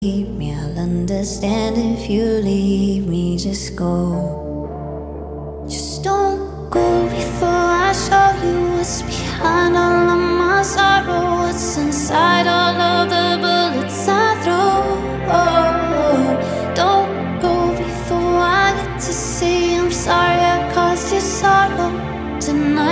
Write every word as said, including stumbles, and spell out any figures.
Keep me, I'll understand if you leave me. Just go. Just don't go before I show you what's behind all of my sorrow. What's inside all of the bullets I throw. Don't go before I get to say I'm sorry I caused you sorrow tonight.